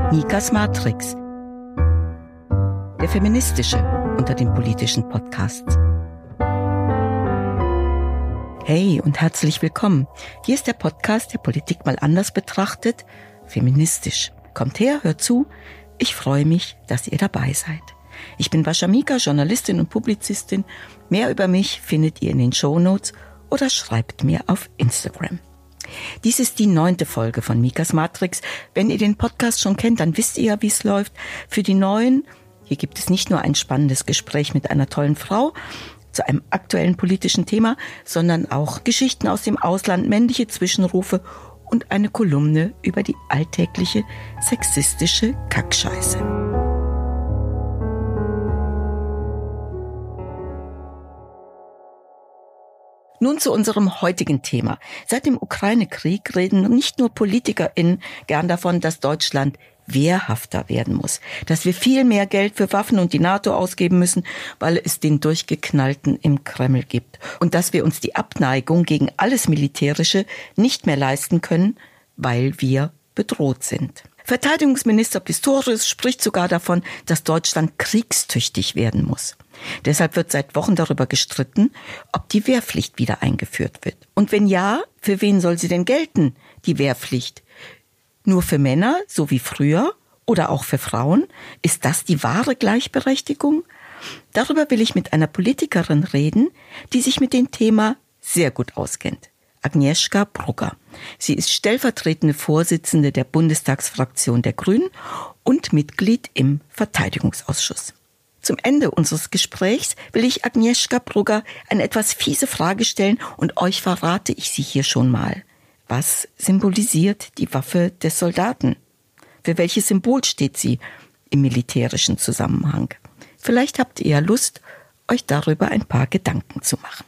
Mikas Matrix, der feministische unter den politischen Podcasts. Hey und herzlich willkommen. Hier ist der Podcast, der Politik mal anders betrachtet, feministisch. Kommt her, hört zu. Ich freue mich, dass ihr dabei seid. Ich bin Bascha Mika, Journalistin und Publizistin. Mehr über mich findet ihr in den Shownotes oder schreibt mir auf Instagram. Dies ist die 9. Folge von Mikas Matrix. Wenn ihr den Podcast schon kennt, dann wisst ihr ja, wie es läuft. Für die Neuen, hier gibt es nicht nur ein spannendes Gespräch mit einer tollen Frau zu einem aktuellen politischen Thema, sondern auch Geschichten aus dem Ausland, männliche Zwischenrufe und eine Kolumne über die alltägliche sexistische Kackscheiße. Nun zu unserem heutigen Thema. Seit dem Ukraine-Krieg reden nicht nur PolitikerInnen gern davon, dass Deutschland wehrhafter werden muss, dass wir viel mehr Geld für Waffen und die NATO ausgeben müssen, weil es den Durchgeknallten im Kreml gibt und dass wir uns die Abneigung gegen alles Militärische nicht mehr leisten können, weil wir bedroht sind. Verteidigungsminister Pistorius spricht sogar davon, dass Deutschland kriegstüchtig werden muss. Deshalb wird seit Wochen darüber gestritten, ob die Wehrpflicht wieder eingeführt wird. Und wenn ja, für wen soll sie denn gelten, die Wehrpflicht? Nur für Männer, so wie früher, oder auch für Frauen? Ist das die wahre Gleichberechtigung? Darüber will ich mit einer Politikerin reden, die sich mit dem Thema sehr gut auskennt. Agnieszka Brugger. Sie ist stellvertretende Vorsitzende der Bundestagsfraktion der Grünen und Mitglied im Verteidigungsausschuss. Zum Ende unseres Gesprächs will ich Agnieszka Brugger eine etwas fiese Frage stellen und euch verrate ich sie hier schon mal. Was symbolisiert die Waffe des Soldaten? Für welches Symbol steht sie im militärischen Zusammenhang? Vielleicht habt ihr ja Lust, euch darüber ein paar Gedanken zu machen.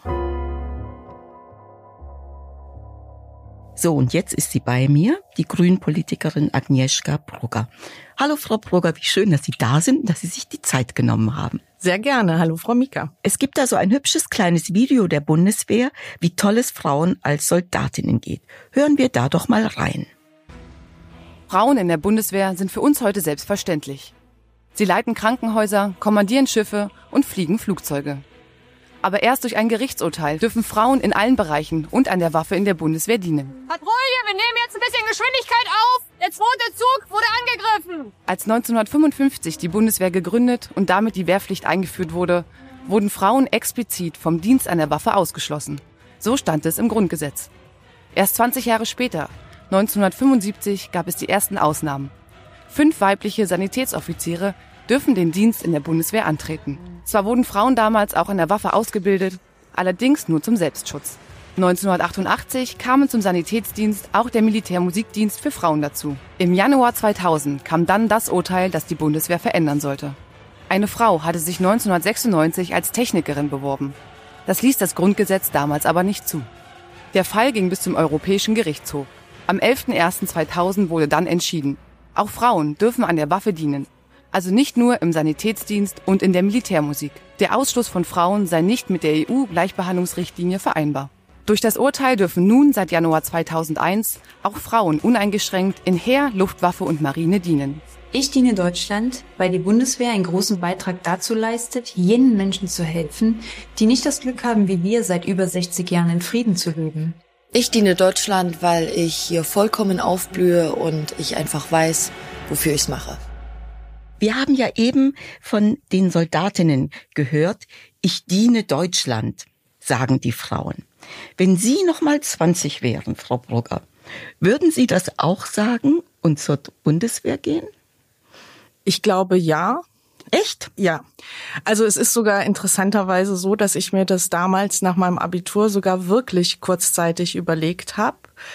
So, und jetzt ist sie bei mir, die Grünen-Politikerin Agnieszka Brugger. Hallo Frau Brugger, wie schön, dass Sie da sind und dass Sie sich die Zeit genommen haben. Sehr gerne. Hallo Frau Mika. Es gibt da so ein hübsches kleines Video der Bundeswehr, wie toll es Frauen als Soldatinnen geht. Hören wir da doch mal rein. Frauen in der Bundeswehr sind für uns heute selbstverständlich. Sie leiten Krankenhäuser, kommandieren Schiffe und fliegen Flugzeuge. Aber erst durch ein Gerichtsurteil dürfen Frauen in allen Bereichen und an der Waffe in der Bundeswehr dienen. Patrouille, wir nehmen jetzt ein bisschen Geschwindigkeit auf. Der 2. Zug wurde angegriffen. Als 1955 die Bundeswehr gegründet und damit die Wehrpflicht eingeführt wurde, wurden Frauen explizit vom Dienst an der Waffe ausgeschlossen. So stand es im Grundgesetz. Erst 20 Jahre später, 1975, gab es die ersten Ausnahmen. 5 weibliche Sanitätsoffiziere dürfen den Dienst in der Bundeswehr antreten. Zwar wurden Frauen damals auch an der Waffe ausgebildet, allerdings nur zum Selbstschutz. 1988 kamen zum Sanitätsdienst auch der Militärmusikdienst für Frauen dazu. Im Januar 2000 kam dann das Urteil, das die Bundeswehr verändern sollte. Eine Frau hatte sich 1996 als Technikerin beworben. Das ließ das Grundgesetz damals aber nicht zu. Der Fall ging bis zum Europäischen Gerichtshof. Am 11.01.2000 wurde dann entschieden: Auch Frauen dürfen an der Waffe dienen. Also nicht nur im Sanitätsdienst und in der Militärmusik. Der Ausschluss von Frauen sei nicht mit der EU-Gleichbehandlungsrichtlinie vereinbar. Durch das Urteil dürfen nun seit Januar 2001 auch Frauen uneingeschränkt in Heer, Luftwaffe und Marine dienen. Ich diene Deutschland, weil die Bundeswehr einen großen Beitrag dazu leistet, jenen Menschen zu helfen, die nicht das Glück haben, wie wir seit über 60 Jahren in Frieden zu leben. Ich diene Deutschland, weil ich hier vollkommen aufblühe und ich einfach weiß, wofür ich es mache. Wir haben ja eben von den Soldatinnen gehört, ich diene Deutschland, sagen die Frauen. Wenn Sie noch mal 20 wären, Frau Brugger, würden Sie das auch sagen und zur Bundeswehr gehen? Ich glaube, ja. Echt? Ja. Also es ist sogar interessanterweise so, dass ich mir das damals nach meinem Abitur sogar wirklich kurzzeitig überlegt habe.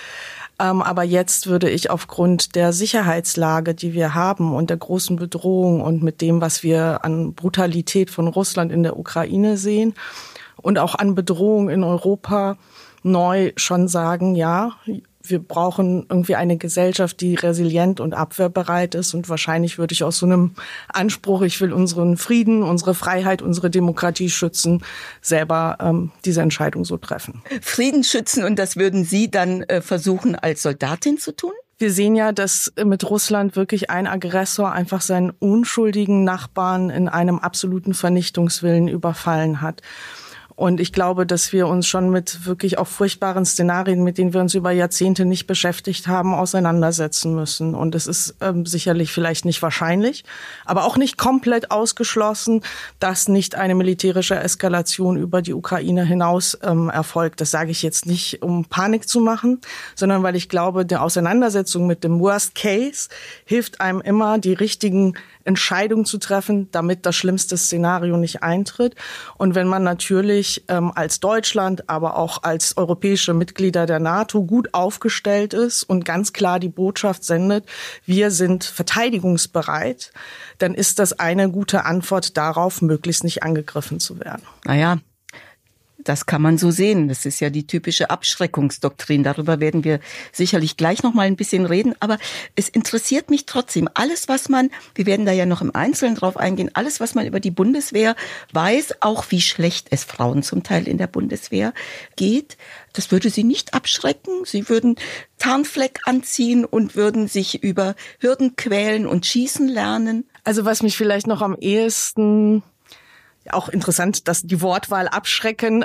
Aber jetzt würde ich aufgrund der Sicherheitslage, die wir haben und der großen Bedrohung und mit dem, was wir an Brutalität von Russland in der Ukraine sehen und auch an Bedrohung in Europa neu schon sagen, ja, wir brauchen irgendwie eine Gesellschaft, die resilient und abwehrbereit ist. Und wahrscheinlich würde ich aus so einem Anspruch, ich will unseren Frieden, unsere Freiheit, unsere Demokratie schützen, selber diese Entscheidung so treffen. Frieden schützen, und das würden Sie dann versuchen als Soldatin zu tun? Wir sehen ja, dass mit Russland wirklich ein Aggressor einfach seinen unschuldigen Nachbarn in einem absoluten Vernichtungswillen überfallen hat. Und ich glaube, dass wir uns schon mit wirklich auch furchtbaren Szenarien, mit denen wir uns über Jahrzehnte nicht beschäftigt haben, auseinandersetzen müssen. Und es ist sicherlich vielleicht nicht wahrscheinlich, aber auch nicht komplett ausgeschlossen, dass nicht eine militärische Eskalation über die Ukraine hinaus erfolgt. Das sage ich jetzt nicht, um Panik zu machen, sondern weil ich glaube, der Auseinandersetzung mit dem Worst Case hilft einem immer, die richtigen Entscheidungen zu treffen, damit das schlimmste Szenario nicht eintritt. Und wenn man natürlich als Deutschland, aber auch als europäische Mitglieder der NATO gut aufgestellt ist und ganz klar die Botschaft sendet, wir sind verteidigungsbereit, dann ist das eine gute Antwort darauf, möglichst nicht angegriffen zu werden. Naja, das kann man so sehen. Das ist ja die typische Abschreckungsdoktrin. Darüber werden wir sicherlich gleich noch mal ein bisschen reden. Aber es interessiert mich trotzdem. Alles, was man, wir werden da ja noch im Einzelnen drauf eingehen, alles, was man über die Bundeswehr weiß, auch wie schlecht es Frauen zum Teil in der Bundeswehr geht, das würde sie nicht abschrecken. Sie würden Tarnfleck anziehen und würden sich über Hürden quälen und schießen lernen. Also was mich vielleicht noch am ehesten... Auch interessant, dass die Wortwahl abschrecken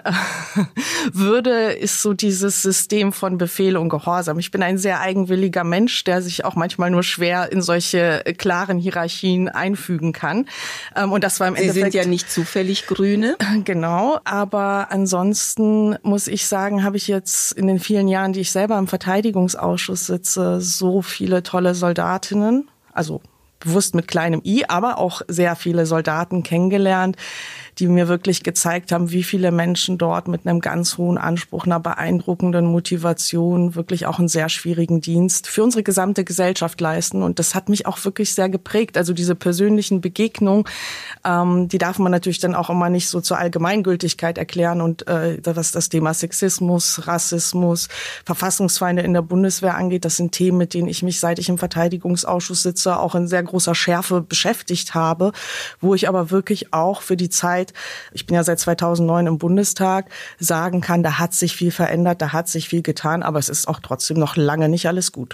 würde, ist so dieses System von Befehl und Gehorsam. Ich bin ein sehr eigenwilliger Mensch, der sich auch manchmal nur schwer in solche klaren Hierarchien einfügen kann. Und das war im Endeffekt... Sie sind ja nicht zufällig Grüne. Genau, aber ansonsten muss ich sagen, habe ich jetzt in den vielen Jahren, die ich selber im Verteidigungsausschuss sitze, so viele tolle Soldatinnen, also bewusst mit kleinem i, aber auch sehr viele Soldaten kennengelernt, die mir wirklich gezeigt haben, wie viele Menschen dort mit einem ganz hohen Anspruch, einer beeindruckenden Motivation wirklich auch einen sehr schwierigen Dienst für unsere gesamte Gesellschaft leisten. Und das hat mich auch wirklich sehr geprägt. Also diese persönlichen Begegnungen, die darf man natürlich dann auch immer nicht so zur Allgemeingültigkeit erklären. Und was das Thema Sexismus, Rassismus, Verfassungsfeinde in der Bundeswehr angeht, das sind Themen, mit denen ich mich, seit ich im Verteidigungsausschuss sitze, auch in sehr großer Schärfe beschäftigt habe, wo ich aber wirklich auch für die Zeit, ich bin ja seit 2009 im Bundestag, sagen kann, da hat sich viel verändert, da hat sich viel getan, aber es ist auch trotzdem noch lange nicht alles gut.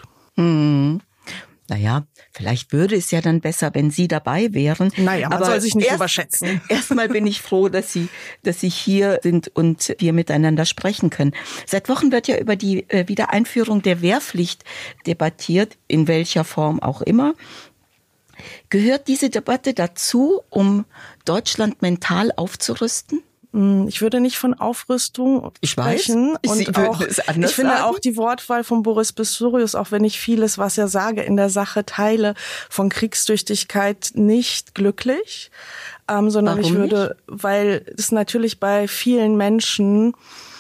Naja, vielleicht würde es ja dann besser, wenn Sie dabei wären. Naja, man soll sich nicht überschätzen. Erstmal bin ich froh, dass Sie hier sind und wir miteinander sprechen können. Seit Wochen wird ja über die Wiedereinführung der Wehrpflicht debattiert, in welcher Form auch immer. Gehört diese Debatte dazu, um Deutschland mental aufzurüsten? Ich würde nicht von Aufrüstung sprechen. Ich finde auch die Wortwahl von Boris Pistorius, auch wenn ich vieles, was er sage, in der Sache teile, von Kriegstüchtigkeit nicht glücklich. Sondern weil es natürlich bei vielen Menschen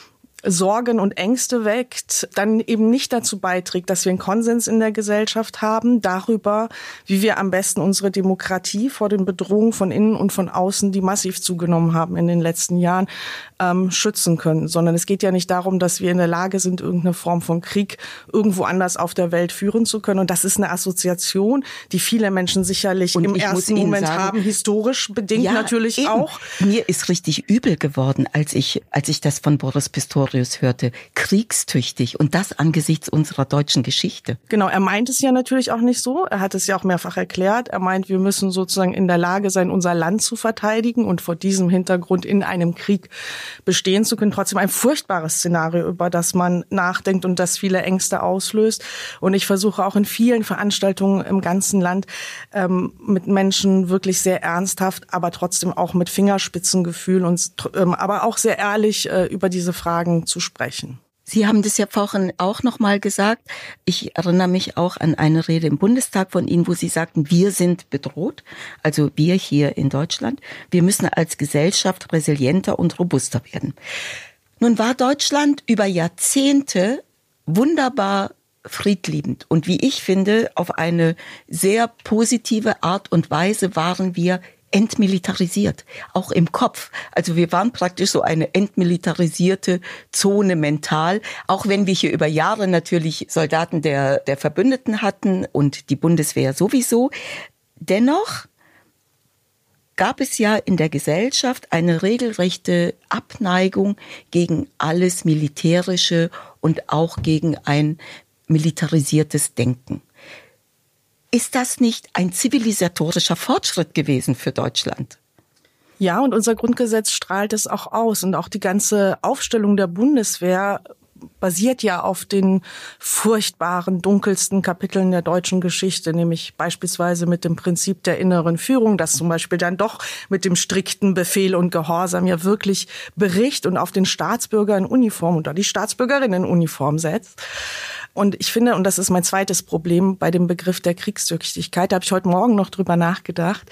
Sorgen und Ängste weckt, dann eben nicht dazu beiträgt, dass wir einen Konsens in der Gesellschaft haben darüber, wie wir am besten unsere Demokratie vor den Bedrohungen von innen und von außen, die massiv zugenommen haben in den letzten Jahren, schützen können. Sondern es geht ja nicht darum, dass wir in der Lage sind, irgendeine Form von Krieg irgendwo anders auf der Welt führen zu können. Und das ist eine Assoziation, die viele Menschen sicherlich im ersten Moment haben, historisch bedingt natürlich eben. Auch. Mir ist richtig übel geworden, als ich das von Boris Pistorius hörte, kriegstüchtig, und das angesichts unserer deutschen Geschichte. Genau, er meint es ja natürlich auch nicht so. Er hat es ja auch mehrfach erklärt. Er meint, wir müssen sozusagen in der Lage sein, unser Land zu verteidigen und vor diesem Hintergrund in einem Krieg bestehen zu können. Trotzdem ein furchtbares Szenario, über das man nachdenkt und das viele Ängste auslöst. Und ich versuche auch in vielen Veranstaltungen im ganzen Land mit Menschen wirklich sehr ernsthaft, aber trotzdem auch mit Fingerspitzengefühl und aber auch sehr ehrlich über diese Fragen zu sprechen. Sie haben das ja vorhin auch noch mal gesagt. Ich erinnere mich auch an eine Rede im Bundestag von Ihnen, wo Sie sagten, wir sind bedroht, also wir hier in Deutschland. Wir müssen als Gesellschaft resilienter und robuster werden. Nun war Deutschland über Jahrzehnte wunderbar friedliebend. Und wie ich finde, auf eine sehr positive Art und Weise waren wir entmilitarisiert, auch im Kopf. Also wir waren praktisch so eine entmilitarisierte Zone mental, auch wenn wir hier über Jahre natürlich Soldaten der Verbündeten hatten und die Bundeswehr sowieso. Dennoch gab es ja in der Gesellschaft eine regelrechte Abneigung gegen alles Militärische und auch gegen ein militarisiertes Denken. Ist das nicht ein zivilisatorischer Fortschritt gewesen für Deutschland? Ja, und unser Grundgesetz strahlt es auch aus. Und auch die ganze Aufstellung der Bundeswehr basiert ja auf den furchtbaren, dunkelsten Kapiteln der deutschen Geschichte, nämlich beispielsweise mit dem Prinzip der inneren Führung, das zum Beispiel dann doch mit dem strikten Befehl und Gehorsam ja wirklich bricht und auf den Staatsbürger in Uniform oder die Staatsbürgerin in Uniform setzt. Und ich finde, und das ist mein zweites Problem bei dem Begriff der Kriegstüchtigkeit, da habe ich heute Morgen noch drüber nachgedacht,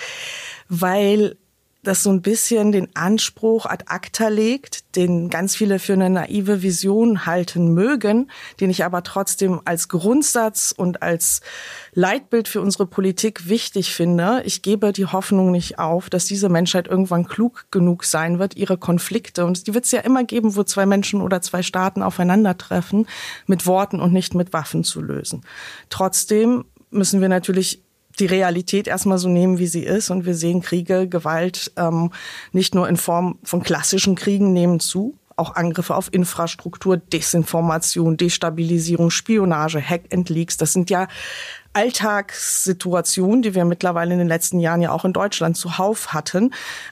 weil das so ein bisschen den Anspruch ad acta legt, den ganz viele für eine naive Vision halten mögen, den ich aber trotzdem als Grundsatz und als Leitbild für unsere Politik wichtig finde. Ich gebe die Hoffnung nicht auf, dass diese Menschheit irgendwann klug genug sein wird, ihre Konflikte, und die wird es ja immer geben, wo zwei Menschen oder zwei Staaten aufeinandertreffen, mit Worten und nicht mit Waffen zu lösen. Trotzdem müssen wir natürlich die Realität erstmal so nehmen, wie sie ist. Und wir sehen Kriege, Gewalt, nicht nur in Form von klassischen Kriegen nehmen zu, auch Angriffe auf Infrastruktur, Desinformation, Destabilisierung, Spionage, Hack and Leaks. Das sind ja Alltagssituationen, die wir mittlerweile in den letzten Jahren ja auch in Deutschland zuhauf hatten,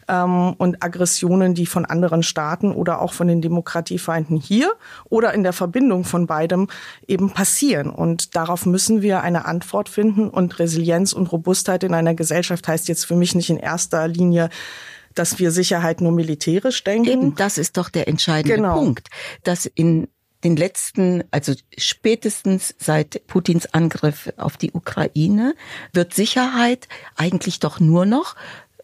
und Aggressionen, die von anderen Staaten oder auch von den Demokratiefeinden hier oder in der Verbindung von beidem eben passieren. Und darauf müssen wir eine Antwort finden. Und Resilienz und Robustheit in einer Gesellschaft heißt jetzt für mich nicht in erster Linie, dass wir Sicherheit nur militärisch denken. Eben, das ist doch der entscheidende Punkt, dass in den letzten, also spätestens seit Putins Angriff auf die Ukraine, wird Sicherheit eigentlich doch nur noch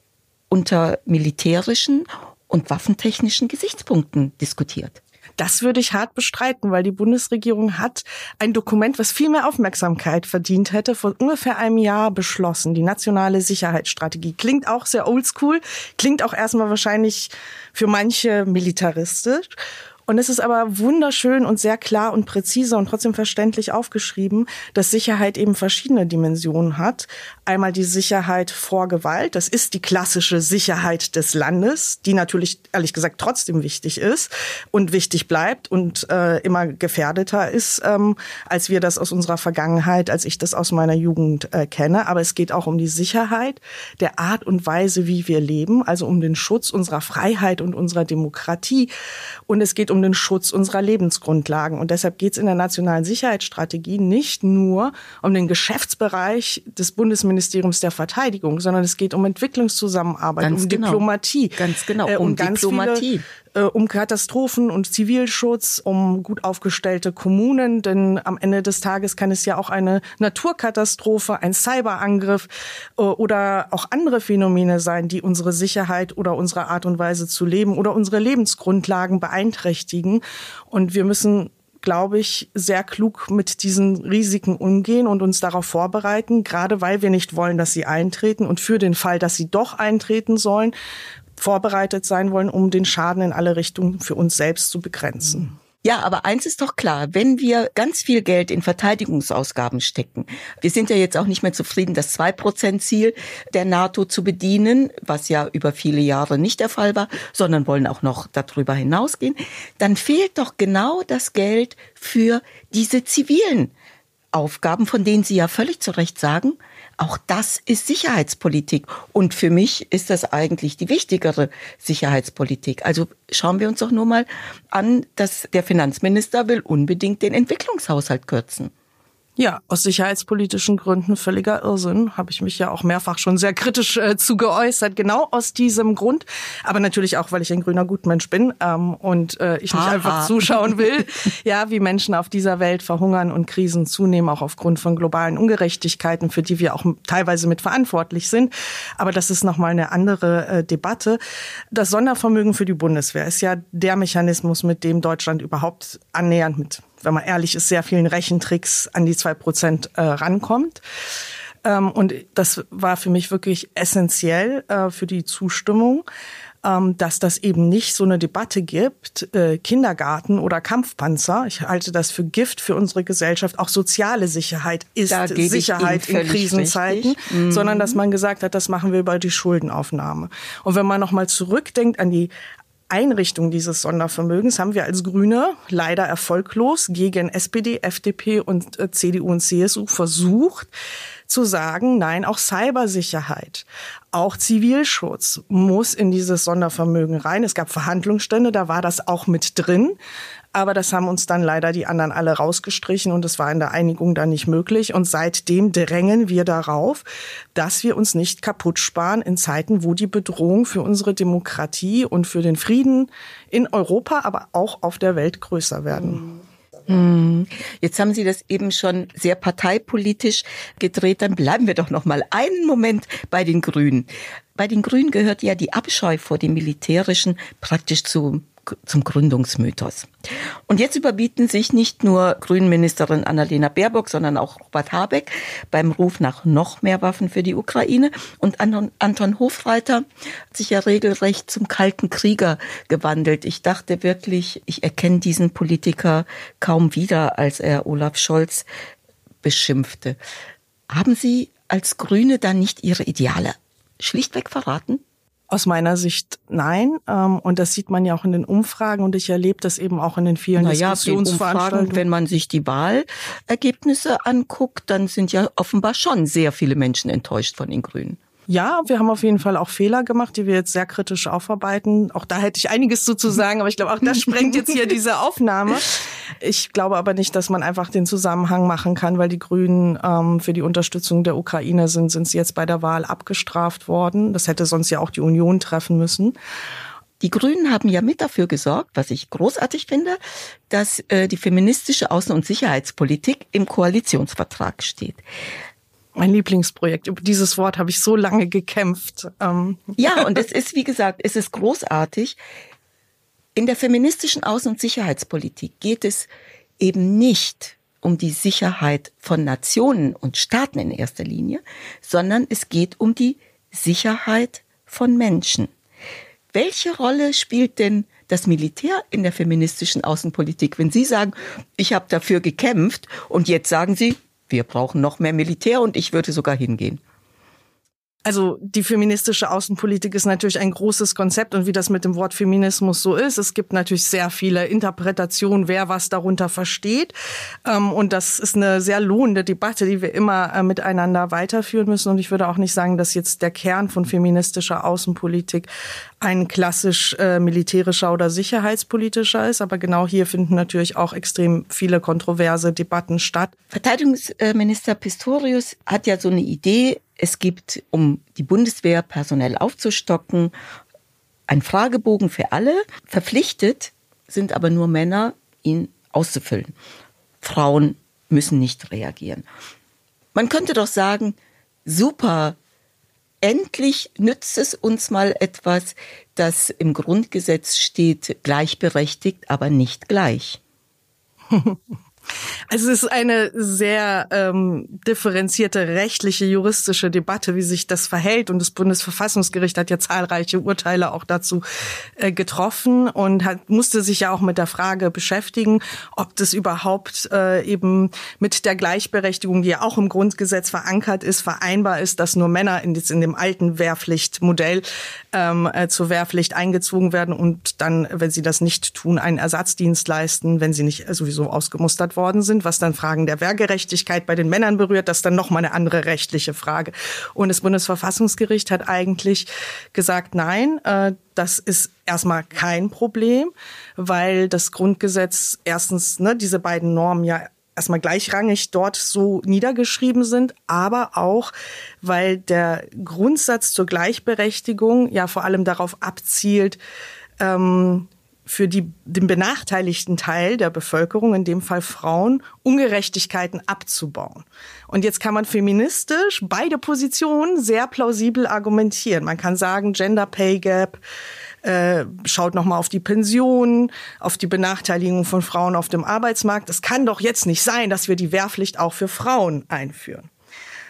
unter militärischen und waffentechnischen Gesichtspunkten diskutiert. Das würde ich hart bestreiten, weil die Bundesregierung hat ein Dokument, was viel mehr Aufmerksamkeit verdient hätte, vor ungefähr einem Jahr beschlossen. Die nationale Sicherheitsstrategie. Klingt auch sehr oldschool, klingt auch erstmal wahrscheinlich für manche militaristisch. Und es ist aber wunderschön und sehr klar und präzise und trotzdem verständlich aufgeschrieben, dass Sicherheit eben verschiedene Dimensionen hat. Einmal die Sicherheit vor Gewalt, das ist die klassische Sicherheit des Landes, die natürlich, ehrlich gesagt, trotzdem wichtig ist und wichtig bleibt und immer gefährdeter ist, als wir das aus unserer Vergangenheit, als ich das aus meiner Jugend kenne. Aber es geht auch um die Sicherheit der Art und Weise, wie wir leben, also um den Schutz unserer Freiheit und unserer Demokratie. Und es geht um den Schutz unserer Lebensgrundlagen. Und deshalb geht es in der nationalen Sicherheitsstrategie nicht nur um den Geschäftsbereich des Bundesministeriums der Verteidigung, sondern es geht um Entwicklungszusammenarbeit, Ganz um genau. Diplomatie. Ganz genau, um ganz Diplomatie. Um Katastrophen- und Zivilschutz, um gut aufgestellte Kommunen, denn am Ende des Tages kann es ja auch eine Naturkatastrophe, ein Cyberangriff oder auch andere Phänomene sein, die unsere Sicherheit oder unsere Art und Weise zu leben oder unsere Lebensgrundlagen beeinträchtigen. Und wir müssen, glaube ich, sehr klug mit diesen Risiken umgehen und uns darauf vorbereiten, gerade weil wir nicht wollen, dass sie eintreten und für den Fall, dass sie doch eintreten sollen, vorbereitet sein wollen, um den Schaden in alle Richtungen für uns selbst zu begrenzen. Ja, aber eins ist doch klar, wenn wir ganz viel Geld in Verteidigungsausgaben stecken, wir sind ja jetzt auch nicht mehr zufrieden, das 2%-Ziel der NATO zu bedienen, was ja über viele Jahre nicht der Fall war, sondern wollen auch noch darüber hinausgehen, dann fehlt doch genau das Geld für diese zivilen Aufgaben, von denen Sie ja völlig zu Recht sagen, auch das ist Sicherheitspolitik. Und für mich ist das eigentlich die wichtigere Sicherheitspolitik. Also schauen wir uns doch nur mal an, dass der Finanzminister will unbedingt den Entwicklungshaushalt kürzen. Ja, aus sicherheitspolitischen Gründen völliger Irrsinn. Habe ich mich ja auch mehrfach schon sehr kritisch zu geäußert. Genau aus diesem Grund. Aber natürlich auch, weil ich ein grüner Gutmensch bin und ich nicht einfach zuschauen will, ja, wie Menschen auf dieser Welt verhungern und Krisen zunehmen, auch aufgrund von globalen Ungerechtigkeiten, für die wir auch teilweise mitverantwortlich sind. Aber das ist nochmal eine andere Debatte. Das Sondervermögen für die Bundeswehr ist ja der Mechanismus, mit dem Deutschland überhaupt annähernd mit, wenn man ehrlich ist, sehr vielen Rechentricks an die 2% rankommt. Und das war für mich wirklich essentiell für die Zustimmung, dass das eben nicht so eine Debatte gibt, Kindergarten oder Kampfpanzer. Ich halte das für Gift für unsere Gesellschaft. Auch soziale Sicherheit ist Sicherheit in Krisenzeiten, sondern dass man gesagt hat, das machen wir über die Schuldenaufnahme. Und wenn man nochmal zurückdenkt an die Einrichtung dieses Sondervermögens haben wir als Grüne leider erfolglos gegen SPD, FDP und CDU und CSU versucht zu sagen, nein, auch Cybersicherheit, auch Zivilschutz muss in dieses Sondervermögen rein. Es gab Verhandlungsstände, da war das auch mit drin. Aber das haben uns dann leider die anderen alle rausgestrichen und es war in der Einigung dann nicht möglich. Und seitdem drängen wir darauf, dass wir uns nicht kaputt sparen in Zeiten, wo die Bedrohung für unsere Demokratie und für den Frieden in Europa, aber auch auf der Welt größer werden. Jetzt haben Sie das eben schon sehr parteipolitisch gedreht. Dann bleiben wir doch noch mal einen Moment bei den Grünen. Bei den Grünen gehört ja die Abscheu vor dem Militärischen praktisch zum Gründungsmythos. Und jetzt überbieten sich nicht nur Grünen-Ministerin Annalena Baerbock, sondern auch Robert Habeck beim Ruf nach noch mehr Waffen für die Ukraine. Und Anton Hofreiter hat sich ja regelrecht zum kalten Krieger gewandelt. Ich dachte wirklich, ich erkenne diesen Politiker kaum wieder, als er Olaf Scholz beschimpfte. Haben Sie als Grüne da nicht Ihre Ideale schlichtweg verraten? Aus meiner Sicht nein. Und das sieht man ja auch in den Umfragen und ich erlebe das eben auch in den vielen Diskussionsveranstaltungen. Wenn man sich die Wahlergebnisse anguckt, dann sind ja offenbar schon sehr viele Menschen enttäuscht von den Grünen. Ja, wir haben auf jeden Fall auch Fehler gemacht, die wir jetzt sehr kritisch aufarbeiten. Auch da hätte ich einiges zu sagen, aber ich glaube, auch das sprengt jetzt hier diese Aufnahme. Ich glaube aber nicht, dass man einfach den Zusammenhang machen kann, weil die Grünen für die Unterstützung der Ukraine sind sie jetzt bei der Wahl abgestraft worden. Das hätte sonst ja auch die Union treffen müssen. Die Grünen haben ja mit dafür gesorgt, was ich großartig finde, dass die feministische Außen- und Sicherheitspolitik im Koalitionsvertrag steht. Mein Lieblingsprojekt. Über dieses Wort habe ich so lange gekämpft. Ja, und es ist, wie gesagt, es ist großartig. In der feministischen Außen- und Sicherheitspolitik geht es eben nicht um die Sicherheit von Nationen und Staaten in erster Linie, sondern es geht um die Sicherheit von Menschen. Welche Rolle spielt denn das Militär in der feministischen Außenpolitik? Wenn Sie sagen, ich habe dafür gekämpft und jetzt sagen Sie, wir brauchen noch mehr Militär und ich würde sogar hingehen. Also die feministische Außenpolitik ist natürlich ein großes Konzept und wie das mit dem Wort Feminismus so ist, es gibt natürlich sehr viele Interpretationen, wer was darunter versteht. Und das ist eine sehr lohnende Debatte, die wir immer miteinander weiterführen müssen. Und ich würde auch nicht sagen, dass jetzt der Kern von feministischer Außenpolitik ein klassisch militärischer oder sicherheitspolitischer ist. Aber genau hier finden natürlich auch extrem viele kontroverse Debatten statt. Verteidigungsminister Pistorius hat ja so eine Idee. Es gibt, um die Bundeswehr personell aufzustocken, einen Fragebogen für alle. Verpflichtet sind aber nur Männer, ihn auszufüllen. Frauen müssen nicht reagieren. Man könnte doch sagen, super, endlich nützt es uns mal etwas, das im Grundgesetz steht, gleichberechtigt, aber nicht gleich. Also es ist eine sehr differenzierte rechtliche, juristische Debatte, wie sich das verhält. Und das Bundesverfassungsgericht hat ja zahlreiche Urteile auch dazu getroffen und musste sich ja auch mit der Frage beschäftigen, ob das überhaupt eben mit der Gleichberechtigung, die ja auch im Grundgesetz verankert ist, vereinbar ist, dass nur Männer in dem alten Wehrpflichtmodell zur Wehrpflicht eingezogen werden und dann, wenn sie das nicht tun, einen Ersatzdienst leisten, wenn sie nicht sowieso ausgemustert worden sind, was dann Fragen der Wehrgerechtigkeit bei den Männern berührt, das ist dann nochmal eine andere rechtliche Frage. Und das Bundesverfassungsgericht hat eigentlich gesagt, nein, das ist erstmal kein Problem, weil das Grundgesetz erstens diese beiden Normen ja erstmal gleichrangig dort so niedergeschrieben sind, aber auch, weil der Grundsatz zur Gleichberechtigung ja vor allem darauf abzielt, für den benachteiligten Teil der Bevölkerung, in dem Fall Frauen, Ungerechtigkeiten abzubauen. Und jetzt kann man feministisch beide Positionen sehr plausibel argumentieren. Man kann sagen, Gender Pay Gap, schaut nochmal auf die Pensionen, auf die Benachteiligung von Frauen auf dem Arbeitsmarkt. Es kann doch jetzt nicht sein, dass wir die Wehrpflicht auch für Frauen einführen.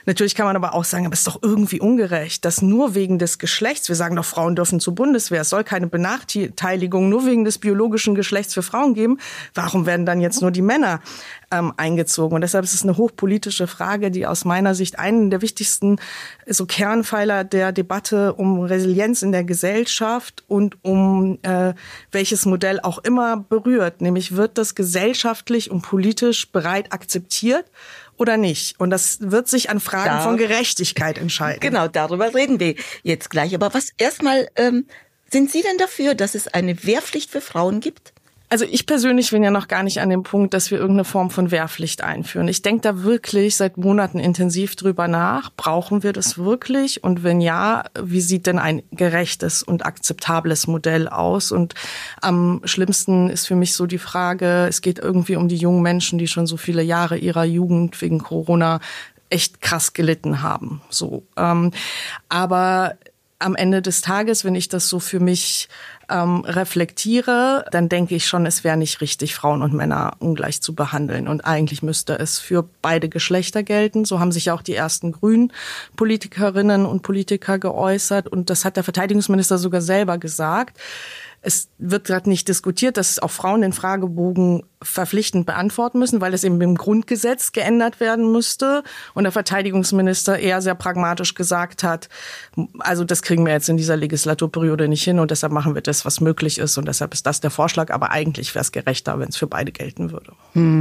Natürlich kann man aber auch sagen, aber es ist doch irgendwie ungerecht, dass nur wegen des Geschlechts, wir sagen doch, Frauen dürfen zur Bundeswehr, es soll keine Benachteiligung nur wegen des biologischen Geschlechts für Frauen geben. Warum werden dann jetzt nur die Männer eingezogen? Und deshalb ist es eine hochpolitische Frage, die aus meiner Sicht einen der wichtigsten so Kernpfeiler der Debatte um Resilienz in der Gesellschaft und um welches Modell auch immer berührt. Nämlich, wird das gesellschaftlich und politisch bereit akzeptiert oder nicht? Und das wird sich an Fragen von Gerechtigkeit entscheiden. Genau, darüber reden wir jetzt gleich. Aber was erstmal, sind Sie denn dafür, dass es eine Wehrpflicht für Frauen gibt? Also ich persönlich bin ja noch gar nicht an dem Punkt, dass wir irgendeine Form von Wehrpflicht einführen. Ich denke da wirklich seit Monaten intensiv drüber nach. Brauchen wir das wirklich? Und wenn ja, wie sieht denn ein gerechtes und akzeptables Modell aus? Und am schlimmsten ist für mich so die Frage, es geht irgendwie um die jungen Menschen, die schon so viele Jahre ihrer Jugend wegen Corona echt krass gelitten haben. So, aber am Ende des Tages, wenn ich das so für mich reflektiere, dann denke ich schon, es wäre nicht richtig, Frauen und Männer ungleich zu behandeln. Und eigentlich müsste es für beide Geschlechter gelten. So haben sich auch die ersten grünen Politikerinnen und Politiker geäußert. Und das hat der Verteidigungsminister sogar selber gesagt. Es wird gerade nicht diskutiert, dass auch Frauen den Fragebogen verpflichtend beantworten müssen, weil es eben im Grundgesetz geändert werden müsste. Und der Verteidigungsminister eher sehr pragmatisch gesagt hat, also das kriegen wir jetzt in dieser Legislaturperiode nicht hin und deshalb machen wir das, was möglich ist. Und deshalb ist das der Vorschlag. Aber eigentlich wäre es gerechter, wenn es für beide gelten würde.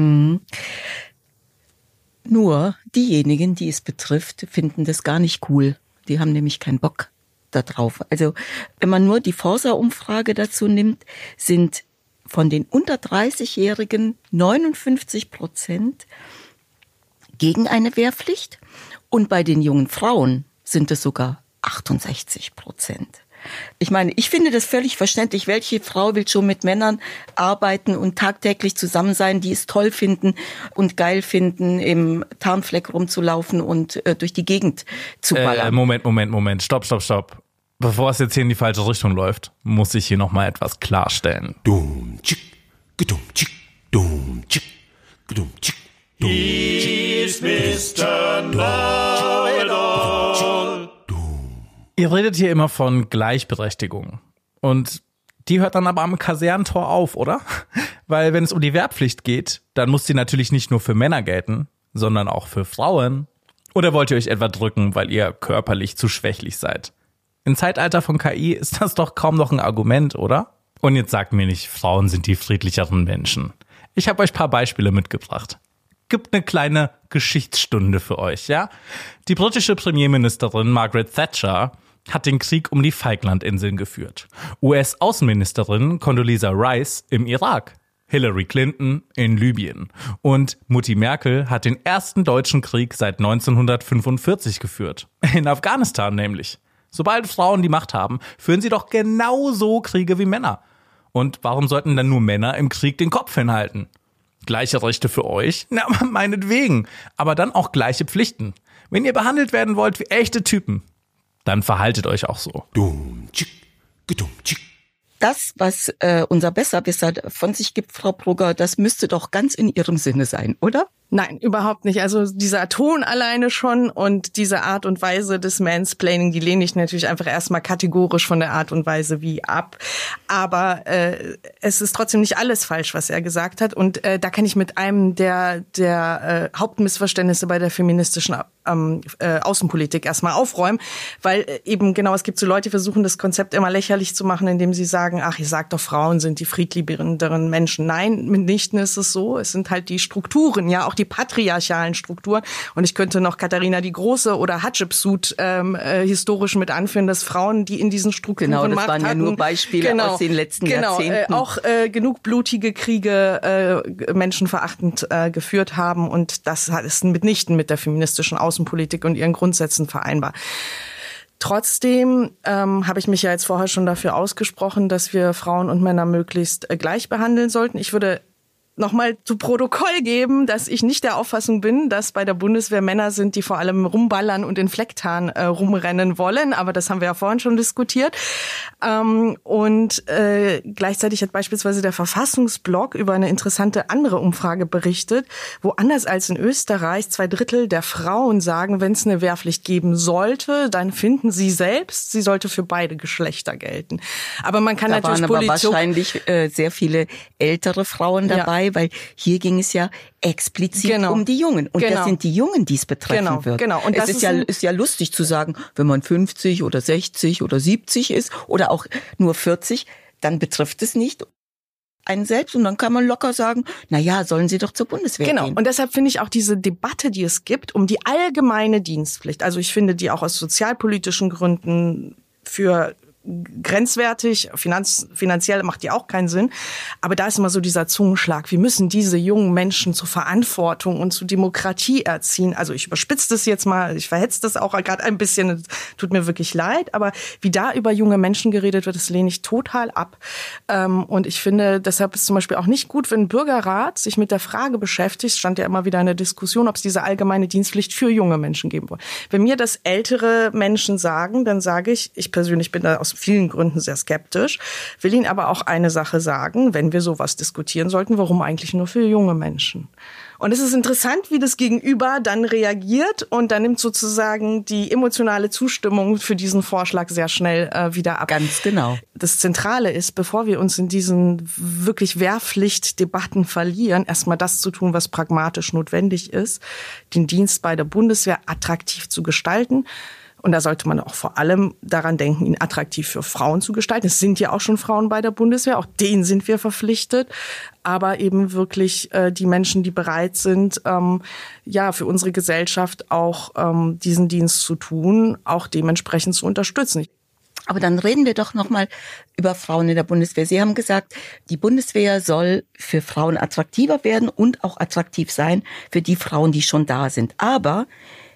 Nur diejenigen, die es betrifft, finden das gar nicht cool. Die haben nämlich keinen Bock da drauf. Also wenn man nur die Forsa-Umfrage dazu nimmt, sind von den unter 30-Jährigen 59% gegen eine Wehrpflicht und bei den jungen Frauen sind es sogar 68%. Ich meine, ich finde das völlig verständlich. Welche Frau will schon mit Männern arbeiten und tagtäglich zusammen sein, die es toll finden und geil finden, im Tarnfleck rumzulaufen und durch die Gegend zu ballern? Moment. Stopp. Bevor es jetzt hier in die falsche Richtung läuft, muss ich hier nochmal etwas klarstellen. He's Mr. Know-it-all. Ihr redet hier immer von Gleichberechtigung. Und die hört dann aber am Kasernentor auf, oder? Weil wenn es um die Wehrpflicht geht, dann muss die natürlich nicht nur für Männer gelten, sondern auch für Frauen. Oder wollt ihr euch etwa drücken, weil ihr körperlich zu schwächlich seid? Im Zeitalter von KI ist das doch kaum noch ein Argument, oder? Und jetzt sagt mir nicht, Frauen sind die friedlicheren Menschen. Ich habe euch ein paar Beispiele mitgebracht. Gibt eine kleine Geschichtsstunde für euch, ja? Die britische Premierministerin Margaret Thatcher hat den Krieg um die Falklandinseln geführt. US-Außenministerin Condoleezza Rice im Irak. Hillary Clinton in Libyen. Und Mutti Merkel hat den ersten deutschen Krieg seit 1945 geführt. In Afghanistan nämlich. Sobald Frauen die Macht haben, führen sie doch genauso Kriege wie Männer. Und warum sollten dann nur Männer im Krieg den Kopf hinhalten? Gleiche Rechte für euch? Na, meinetwegen. Aber dann auch gleiche Pflichten. Wenn ihr behandelt werden wollt wie echte Typen, dann verhaltet euch auch so. Das, was unser Besserwisser von sich gibt, Frau Brugger, das müsste doch ganz in Ihrem Sinne sein, oder? Nein, überhaupt nicht. Also dieser Ton alleine schon und diese Art und Weise des Mansplaining, die lehne ich natürlich einfach erstmal kategorisch von der Art und Weise wie ab. Aber es ist trotzdem nicht alles falsch, was er gesagt hat. Und da kann ich mit einem der Hauptmissverständnisse bei der feministischen Außenpolitik erstmal aufräumen, weil eben genau, es gibt so Leute, die versuchen das Konzept immer lächerlich zu machen, indem sie sagen, ach, ihr sagt doch, Frauen sind die friedliebenderen Menschen. Nein, mitnichten ist es so. Es sind halt die Strukturen, ja, auch die patriarchalen Strukturen. Und ich könnte noch Katharina die Große oder Hatschepsut historisch mit anführen, dass Frauen, die in diesen Strukturen Macht hatten. Genau, das waren ja nur Beispiele aus den letzten Jahrzehnten. Auch genug blutige Kriege menschenverachtend geführt haben. Und das ist mitnichten mit der feministischen Außenpolitik und ihren Grundsätzen vereinbar. Trotzdem habe ich mich ja jetzt vorher schon dafür ausgesprochen, dass wir Frauen und Männer möglichst gleich behandeln sollten. Ich würde nochmal zu Protokoll geben, dass ich nicht der Auffassung bin, dass bei der Bundeswehr Männer sind, die vor allem rumballern und in Flecktarn rumrennen wollen. Aber das haben wir ja vorhin schon diskutiert. Gleichzeitig hat beispielsweise der Verfassungsblog über eine interessante andere Umfrage berichtet, wo anders als in Österreich 2/3 der Frauen sagen, wenn es eine Wehrpflicht geben sollte, dann finden sie selbst, sie sollte für beide Geschlechter gelten. Aber man kann da natürlich waren aber wahrscheinlich sehr viele ältere Frauen dabei, weil hier ging es ja explizit um die Jungen. Und das sind die Jungen, die es betreffen wird. Genau. Und es ist ja lustig zu sagen, wenn man 50 oder 60 oder 70 ist oder auch nur 40, dann betrifft es nicht einen selbst. Und dann kann man locker sagen, na ja, sollen sie doch zur Bundeswehr gehen. Genau. Und deshalb finde ich auch diese Debatte, die es gibt, um die allgemeine Dienstpflicht, also ich finde die auch aus sozialpolitischen Gründen für grenzwertig, finanziell macht die auch keinen Sinn. Aber da ist immer so dieser Zungenschlag. Wir müssen diese jungen Menschen zur Verantwortung und zu Demokratie erziehen. Also ich überspitze das jetzt mal, ich verhetze das auch gerade ein bisschen, tut mir wirklich leid. Aber wie da über junge Menschen geredet wird, das lehne ich total ab. Und ich finde, deshalb ist zum Beispiel auch nicht gut, wenn ein Bürgerrat sich mit der Frage beschäftigt, stand ja immer wieder in der Diskussion, ob es diese allgemeine Dienstpflicht für junge Menschen geben soll. Wenn mir das ältere Menschen sagen, dann sage ich persönlich bin da aus vielen Gründen sehr skeptisch, will Ihnen aber auch eine Sache sagen, wenn wir sowas diskutieren sollten, warum eigentlich nur für junge Menschen? Und es ist interessant, wie das Gegenüber dann reagiert und dann nimmt sozusagen die emotionale Zustimmung für diesen Vorschlag sehr schnell wieder ab. Ganz genau. Das Zentrale ist, bevor wir uns in diesen wirklich Wehrpflichtdebatten verlieren, erstmal das zu tun, was pragmatisch notwendig ist, den Dienst bei der Bundeswehr attraktiv zu gestalten. Und da sollte man auch vor allem daran denken, ihn attraktiv für Frauen zu gestalten. Es sind ja auch schon Frauen bei der Bundeswehr, auch denen sind wir verpflichtet. Aber eben wirklich die Menschen, die bereit sind, für unsere Gesellschaft auch diesen Dienst zu tun, auch dementsprechend zu unterstützen. Aber dann reden wir doch nochmal über Frauen in der Bundeswehr. Sie haben gesagt, die Bundeswehr soll für Frauen attraktiver werden und auch attraktiv sein für die Frauen, die schon da sind. Aber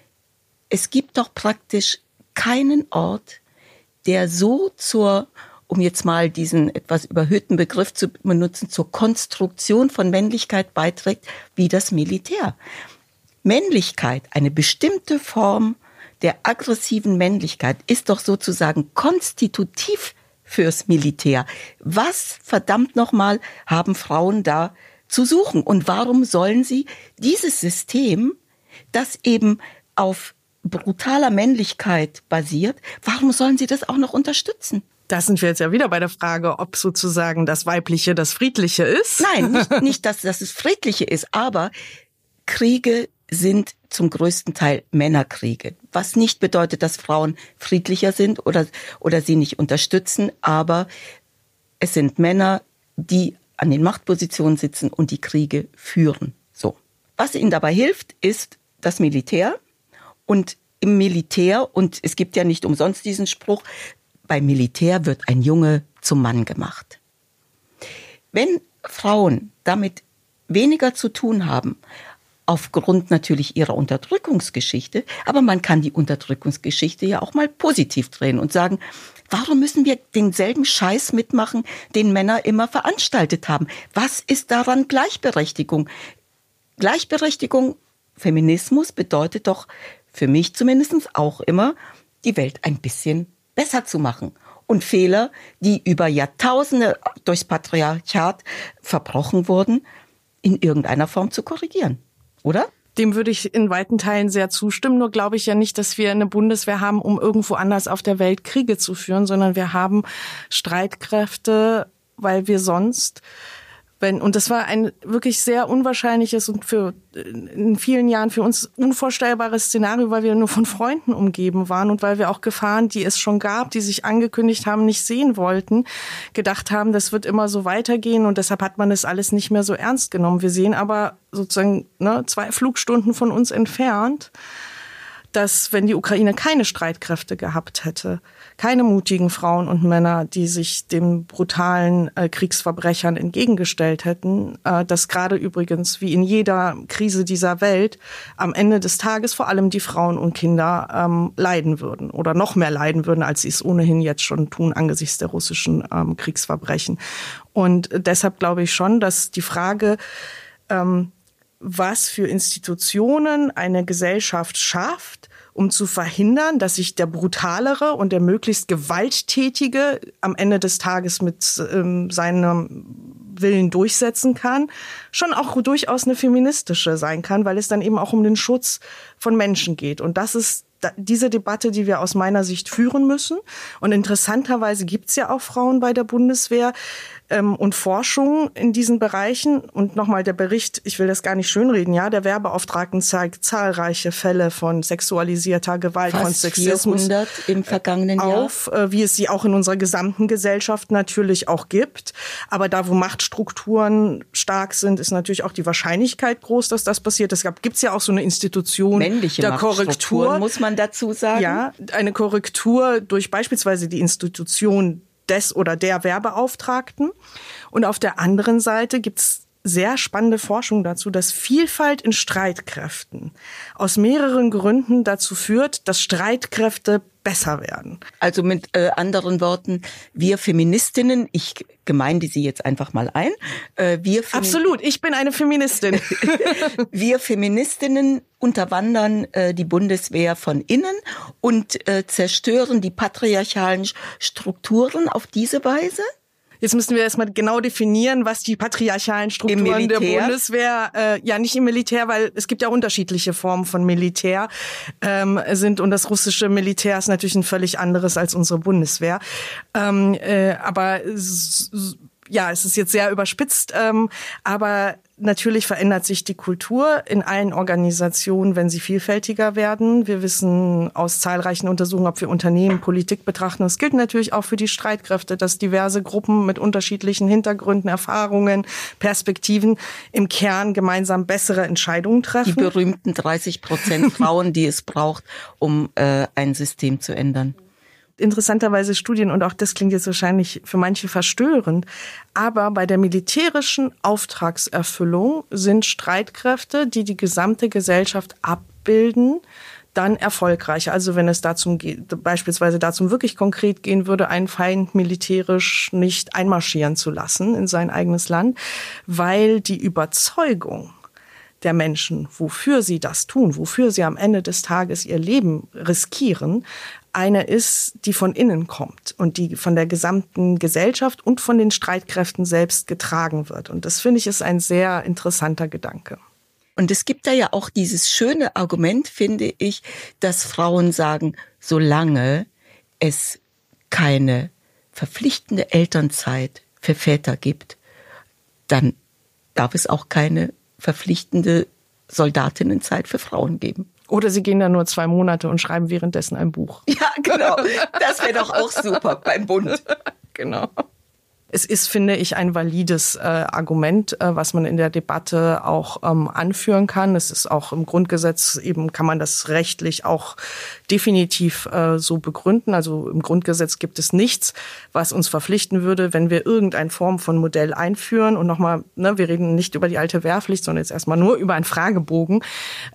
es gibt doch praktisch keinen Ort, der so um jetzt mal diesen etwas überhöhten Begriff zu benutzen, zur Konstruktion von Männlichkeit beiträgt, wie das Militär. Männlichkeit, eine bestimmte Form der aggressiven Männlichkeit, ist doch sozusagen konstitutiv fürs Militär. Was, verdammt nochmal, haben Frauen da zu suchen? Und warum sollen sie dieses System, das eben auf brutaler Männlichkeit basiert, warum sollen sie das auch noch unterstützen? Da sind wir jetzt ja wieder bei der Frage, ob sozusagen das Weibliche das Friedliche ist. Nein, nicht dass es Friedliche ist, aber Kriege sind zum größten Teil Männerkriege. Was nicht bedeutet, dass Frauen friedlicher sind oder sie nicht unterstützen, aber es sind Männer, die an den Machtpositionen sitzen und die Kriege führen. So. Was ihnen dabei hilft, ist das Militär. Und im Militär, und es gibt ja nicht umsonst diesen Spruch, beim Militär wird ein Junge zum Mann gemacht. Wenn Frauen damit weniger zu tun haben, aufgrund natürlich ihrer Unterdrückungsgeschichte, aber man kann die Unterdrückungsgeschichte ja auch mal positiv drehen und sagen, warum müssen wir denselben Scheiß mitmachen, den Männer immer veranstaltet haben? Was ist daran Gleichberechtigung? Gleichberechtigung, Feminismus bedeutet doch für mich zumindest auch immer, die Welt ein bisschen besser zu machen und Fehler, die über Jahrtausende durchs Patriarchat verbrochen wurden, in irgendeiner Form zu korrigieren, oder? Dem würde ich in weiten Teilen sehr zustimmen. Nur glaube ich ja nicht, dass wir eine Bundeswehr haben, um irgendwo anders auf der Welt Kriege zu führen, sondern wir haben Streitkräfte, weil wir sonst und das war ein wirklich sehr unwahrscheinliches und in vielen Jahren für uns unvorstellbares Szenario, weil wir nur von Freunden umgeben waren und weil wir auch Gefahren, die es schon gab, die sich angekündigt haben, nicht sehen wollten, gedacht haben, das wird immer so weitergehen und deshalb hat man das alles nicht mehr so ernst genommen. Wir sehen aber sozusagen 2 Flugstunden von uns entfernt dass wenn die Ukraine keine Streitkräfte gehabt hätte, keine mutigen Frauen und Männer, die sich den brutalen Kriegsverbrechern entgegengestellt hätten, dass gerade übrigens wie in jeder Krise dieser Welt am Ende des Tages vor allem die Frauen und Kinder leiden würden oder noch mehr leiden würden, als sie es ohnehin jetzt schon tun angesichts der russischen Kriegsverbrechen. Und deshalb glaube ich schon, dass die Frage, was für Institutionen eine Gesellschaft schafft, um zu verhindern, dass sich der brutalere und der möglichst gewalttätige am Ende des Tages mit seinem Willen durchsetzen kann, schon auch durchaus eine feministische sein kann, weil es dann eben auch um den Schutz von Menschen geht. Und das ist diese Debatte, die wir aus meiner Sicht führen müssen. Und interessanterweise gibt es ja auch Frauen bei der Bundeswehr und Forschung in diesen Bereichen. Und nochmal der Bericht, ich will das gar nicht schönreden, ja, der Wehrbeauftragten zeigt zahlreiche Fälle von sexualisierter Gewalt, fast von Sexismus 400 im vergangenen Jahr auf, wie es sie auch in unserer gesamten Gesellschaft natürlich auch gibt. Aber da, wo Machtstrukturen stark sind, ist natürlich auch die Wahrscheinlichkeit groß, dass das passiert. Es gibt ja auch so eine Institution männliche der Machtstrukturen, Korrektur, muss man dazu sagen. Ja, eine Korrektur durch beispielsweise die Institution des oder der Wehrbeauftragten. Und auf der anderen Seite gibt's sehr spannende Forschung dazu, dass Vielfalt in Streitkräften aus mehreren Gründen dazu führt, dass Streitkräfte besser werden. Also mit anderen Worten, wir Feministinnen, ich gemeinde Sie jetzt einfach mal ein. Absolut, ich bin eine Feministin. Wir Feministinnen unterwandern die Bundeswehr von innen und zerstören die patriarchalen Strukturen auf diese Weise? Jetzt müssen wir erstmal genau definieren, was die patriarchalen Strukturen der Bundeswehr, ja nicht im Militär, weil es gibt ja unterschiedliche Formen von Militär sind und das russische Militär ist natürlich ein völlig anderes als unsere Bundeswehr. Aber ja, es ist jetzt sehr überspitzt, aber natürlich verändert sich die Kultur in allen Organisationen, wenn sie vielfältiger werden. Wir wissen aus zahlreichen Untersuchungen, ob wir Unternehmen, Politik betrachten. Es gilt natürlich auch für die Streitkräfte, dass diverse Gruppen mit unterschiedlichen Hintergründen, Erfahrungen, Perspektiven im Kern gemeinsam bessere Entscheidungen treffen. Die berühmten 30% Frauen, die es braucht, um ein System zu ändern. Interessanterweise Studien, und auch das klingt jetzt wahrscheinlich für manche verstörend, aber bei der militärischen Auftragserfüllung sind Streitkräfte, die die gesamte Gesellschaft abbilden, dann erfolgreicher. Also wenn es beispielsweise dazu wirklich konkret gehen würde, einen Feind militärisch nicht einmarschieren zu lassen in sein eigenes Land, weil die Überzeugung der Menschen, wofür sie das tun, wofür sie am Ende des Tages ihr Leben riskieren, eine ist, die von innen kommt und die von der gesamten Gesellschaft und von den Streitkräften selbst getragen wird. Und das, finde ich, ist ein sehr interessanter Gedanke. Und es gibt da ja auch dieses schöne Argument, finde ich, dass Frauen sagen, solange es keine verpflichtende Elternzeit für Väter gibt, dann darf es auch keine verpflichtende Soldatinnenzeit für Frauen geben. Oder sie gehen da nur 2 Monate und schreiben währenddessen ein Buch. Ja, genau. Das wäre doch auch super beim Bund. Genau. Es ist, finde ich, ein valides Argument, was man in der Debatte auch anführen kann. Es ist auch im Grundgesetz eben, kann man das rechtlich auch definitiv so begründen. Also im Grundgesetz gibt es nichts, was uns verpflichten würde, wenn wir irgendeine Form von Modell einführen. Und nochmal, ne, wir reden nicht über die alte Wehrpflicht, sondern jetzt erstmal nur über einen Fragebogen.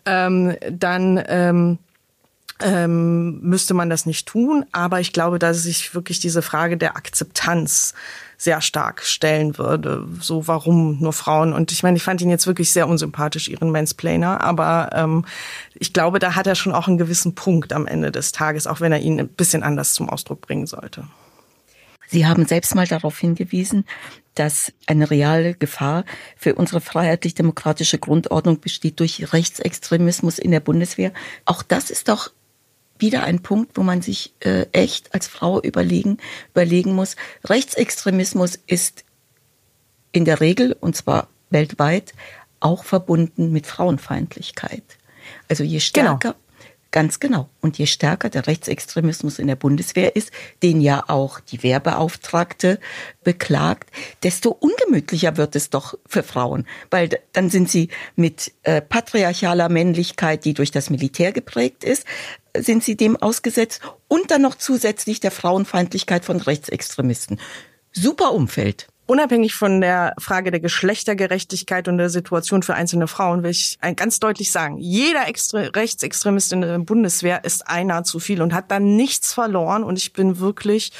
Dann müsste man das nicht tun. Aber ich glaube, dass sich wirklich diese Frage der Akzeptanz sehr stark stellen würde. So, warum nur Frauen? Und ich meine, ich fand ihn jetzt wirklich sehr unsympathisch, Ihren Mansplainer. Aber ich glaube, da hat er schon auch einen gewissen Punkt am Ende des Tages, auch wenn er ihn ein bisschen anders zum Ausdruck bringen sollte. Sie haben selbst mal darauf hingewiesen, dass eine reale Gefahr für unsere freiheitlich-demokratische Grundordnung besteht durch Rechtsextremismus in der Bundeswehr. Auch das ist doch wieder ein Punkt, wo man sich echt als Frau überlegen muss. Rechtsextremismus ist in der Regel, und zwar weltweit, auch verbunden mit Frauenfeindlichkeit. Also je stärker Ganz genau. Und je stärker der Rechtsextremismus in der Bundeswehr ist, den ja auch die Wehrbeauftragte beklagt, desto ungemütlicher wird es doch für Frauen. Weil dann sind sie mit patriarchaler Männlichkeit, die durch das Militär geprägt ist, sind sie dem ausgesetzt. Und dann noch zusätzlich der Frauenfeindlichkeit von Rechtsextremisten. Super Umfeld. Unabhängig von der Frage der Geschlechtergerechtigkeit und der Situation für einzelne Frauen will ich ganz deutlich sagen, jeder Rechtsextremist in der Bundeswehr ist einer zu viel und hat dann nichts verloren. Und ich bin wirklich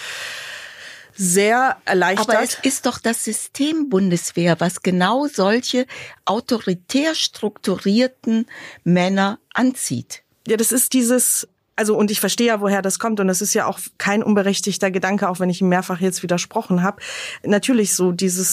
sehr erleichtert. Aber es ist doch das System Bundeswehr, was genau solche autoritär strukturierten Männer anzieht. Ja, das ist und ich verstehe ja, woher das kommt. Und das ist ja auch kein unberechtigter Gedanke, auch wenn ich ihm mehrfach jetzt widersprochen habe. Natürlich so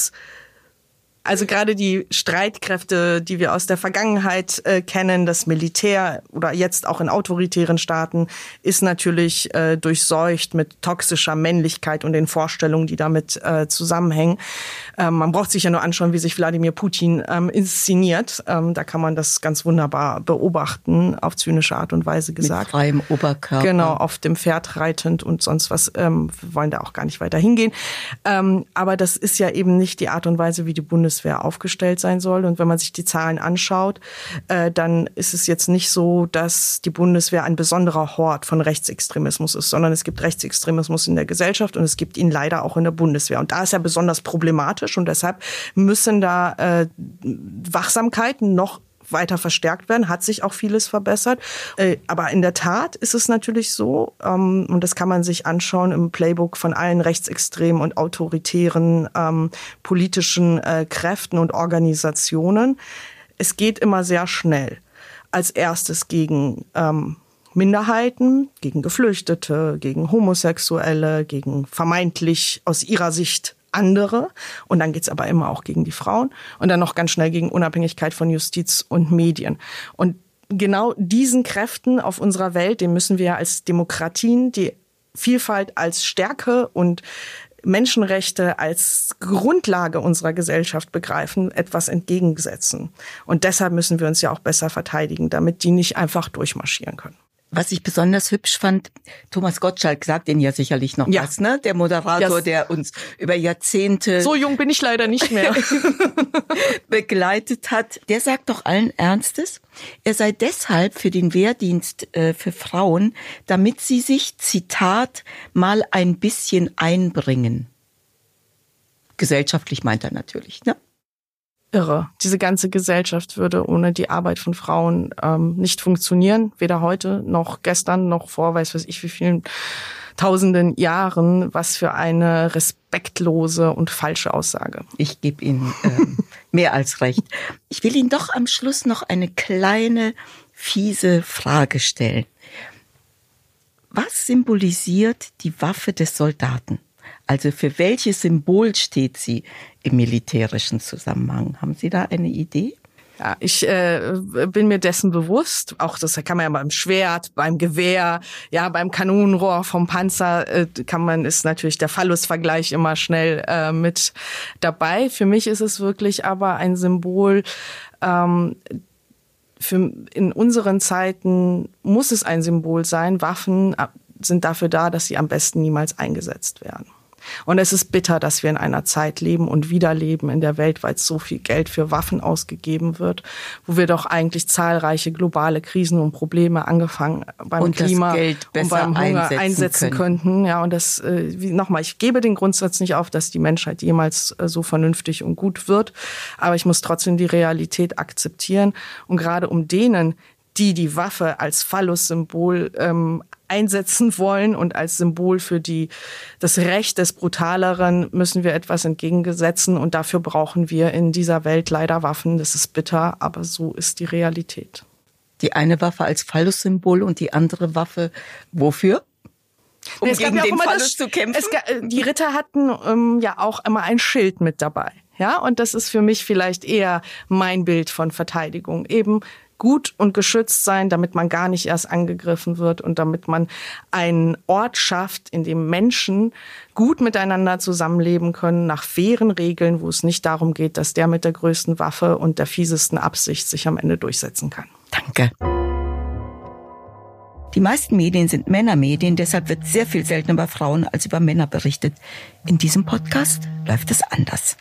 also gerade die Streitkräfte, die wir aus der Vergangenheit kennen, das Militär oder jetzt auch in autoritären Staaten, ist natürlich durchseucht mit toxischer Männlichkeit und den Vorstellungen, die damit zusammenhängen. Man braucht sich ja nur anschauen, wie sich Wladimir Putin inszeniert. Da kann man das ganz wunderbar beobachten, auf zynische Art und Weise gesagt. Mit freiem Oberkörper. Genau, auf dem Pferd reitend und sonst was. Wir wollen da auch gar nicht weiter hingehen. Aber das ist ja eben nicht die Art und Weise, wie die Bundeswehr aufgestellt sein soll. Und wenn man sich die Zahlen anschaut, dann ist es jetzt nicht so, dass die Bundeswehr ein besonderer Hort von Rechtsextremismus ist, sondern es gibt Rechtsextremismus in der Gesellschaft und es gibt ihn leider auch in der Bundeswehr. Und da ist er besonders problematisch und deshalb müssen da Wachsamkeiten noch weiter verstärkt werden, hat sich auch vieles verbessert. Aber in der Tat ist es natürlich so, und das kann man sich anschauen im Playbook von allen rechtsextremen und autoritären politischen Kräften und Organisationen, es geht immer sehr schnell. Als erstes gegen Minderheiten, gegen Geflüchtete, gegen Homosexuelle, gegen vermeintlich aus ihrer Sicht andere. Und dann geht's aber immer auch gegen die Frauen. Und dann noch ganz schnell gegen Unabhängigkeit von Justiz und Medien. Und genau diesen Kräften auf unserer Welt, den müssen wir als Demokratien, die Vielfalt als Stärke und Menschenrechte als Grundlage unserer Gesellschaft begreifen, etwas entgegensetzen. Und deshalb müssen wir uns ja auch besser verteidigen, damit die nicht einfach durchmarschieren können. Was ich besonders hübsch fand, Thomas Gottschalk sagt Ihnen ja sicherlich noch was, ne? Der Moderator, der uns über Jahrzehnte... So jung bin ich leider nicht mehr. ...begleitet hat. Der sagt doch allen Ernstes, er sei deshalb für den Wehrdienst für Frauen, damit sie sich, Zitat, mal ein bisschen einbringen. Gesellschaftlich meint er natürlich, ne? Irre. Diese ganze Gesellschaft würde ohne die Arbeit von Frauen nicht funktionieren. Weder heute, noch gestern, noch vor weiß ich wie vielen tausenden Jahren. Was für eine respektlose und falsche Aussage. Ich gebe Ihnen mehr als recht. Ich will Ihnen doch am Schluss noch eine kleine, fiese Frage stellen. Was symbolisiert die Waffe des Soldaten? Also für welches Symbol steht sie im militärischen Zusammenhang? Haben Sie da eine Idee? Ja, ich bin mir dessen bewusst. Auch das kann man ja beim Schwert, beim Gewehr, ja, beim Kanonenrohr vom Panzer ist natürlich der Phallus-Vergleich immer schnell mit dabei. Für mich ist es wirklich aber ein Symbol. In unseren Zeiten muss es ein Symbol sein. Waffen sind dafür da, dass sie am besten niemals eingesetzt werden. Und es ist bitter, dass wir in einer Zeit leben und wieder leben, in der weltweit so viel Geld für Waffen ausgegeben wird, wo wir doch eigentlich zahlreiche globale Krisen und Probleme angefangen beim Klima und beim Hunger einsetzen könnten. Ja, und das, nochmal, ich gebe den Grundsatz nicht auf, dass die Menschheit jemals so vernünftig und gut wird, aber ich muss trotzdem die Realität akzeptieren. Und gerade um denen, die Waffe als Phallus-Symbol einsetzen wollen und als Symbol für das Recht des Brutaleren, müssen wir etwas entgegensetzen. Und dafür brauchen wir in dieser Welt leider Waffen. Das ist bitter, aber so ist die Realität. Die eine Waffe als Phallus-Symbol und die andere Waffe wofür? Um gegen den Phallus zu kämpfen? Die Ritter hatten ja auch immer ein Schild mit dabei. Ja, und das ist für mich vielleicht eher mein Bild von Verteidigung. Eben gut und geschützt sein, damit man gar nicht erst angegriffen wird und damit man einen Ort schafft, in dem Menschen gut miteinander zusammenleben können, nach fairen Regeln, wo es nicht darum geht, dass der mit der größten Waffe und der fiesesten Absicht sich am Ende durchsetzen kann. Danke. Die meisten Medien sind Männermedien, deshalb wird sehr viel seltener über Frauen als über Männer berichtet. In diesem Podcast läuft es anders.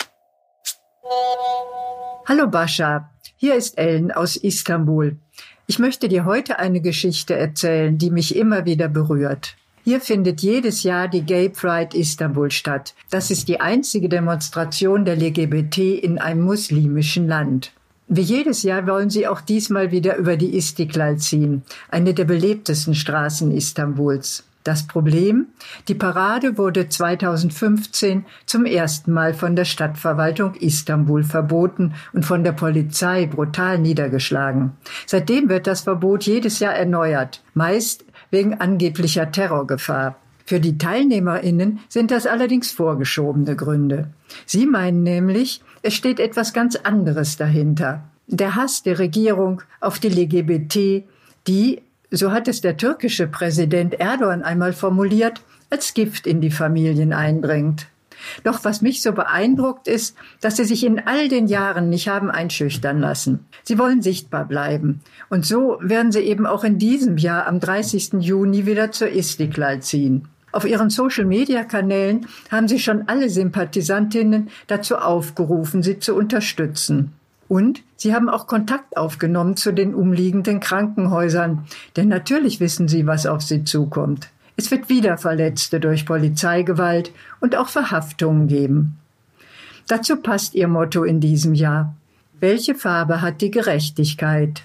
Hallo Bascha, hier ist Ellen aus Istanbul. Ich möchte dir heute eine Geschichte erzählen, die mich immer wieder berührt. Hier findet jedes Jahr die Gay Pride Istanbul statt. Das ist die einzige Demonstration der LGBT in einem muslimischen Land. Wie jedes Jahr wollen sie auch diesmal wieder über die Istiklal ziehen, eine der belebtesten Straßen Istanbuls. Das Problem? Die Parade wurde 2015 zum ersten Mal von der Stadtverwaltung Istanbul verboten und von der Polizei brutal niedergeschlagen. Seitdem wird das Verbot jedes Jahr erneuert, meist wegen angeblicher Terrorgefahr. Für die TeilnehmerInnen sind das allerdings vorgeschobene Gründe. Sie meinen nämlich, es steht etwas ganz anderes dahinter. Der Hass der Regierung auf die LGBT, die, so hat es der türkische Präsident Erdogan einmal formuliert, als Gift in die Familien eindringt. Doch was mich so beeindruckt ist, dass sie sich in all den Jahren nicht haben einschüchtern lassen. Sie wollen sichtbar bleiben. Und so werden sie eben auch in diesem Jahr am 30. Juni wieder zur Istiklal ziehen. Auf ihren Social-Media-Kanälen haben sie schon alle Sympathisantinnen dazu aufgerufen, sie zu unterstützen. Und sie haben auch Kontakt aufgenommen zu den umliegenden Krankenhäusern. Denn natürlich wissen sie, was auf sie zukommt. Es wird wieder Verletzte durch Polizeigewalt und auch Verhaftungen geben. Dazu passt ihr Motto in diesem Jahr. Welche Farbe hat die Gerechtigkeit?